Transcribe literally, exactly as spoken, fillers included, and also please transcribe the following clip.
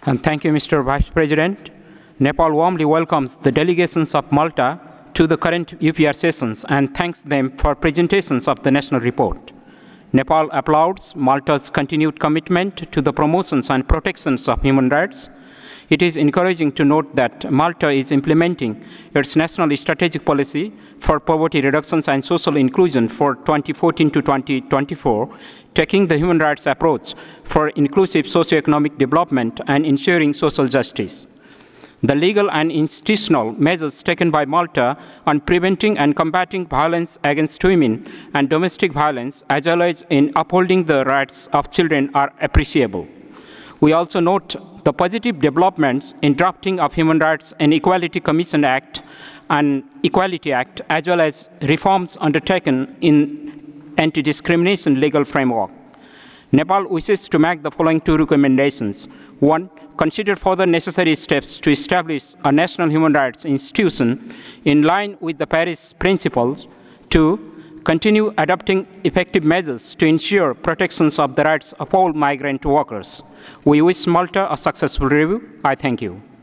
And thank you, Mister Vice President. Nepal warmly welcomes the delegations of Malta to the current U P R sessions and thanks them for presentations of the national report. Nepal applauds Malta's continued commitment to the promotions and protections of human rights. It is encouraging to note that Malta is implementing its national strategic policy for poverty reductions and social inclusion for twenty fourteen to twenty twenty-four, taking the human rights approach for inclusive socio-economic development and ensuring social justice. The legal and institutional measures taken by Malta on preventing and combating violence against women and domestic violence, as well as in upholding the rights of children, are appreciable. We also note the positive developments in drafting of Human Rights and Equality Commission Act and Equality Act, as well as reforms undertaken in anti-discrimination legal framework. Nepal wishes to make the following two recommendations. One, consider further necessary steps to establish a national human rights institution in line with the Paris principles. Two, continue adopting effective measures to ensure protections of the rights of all migrant workers. We wish Malta a successful review. I thank you.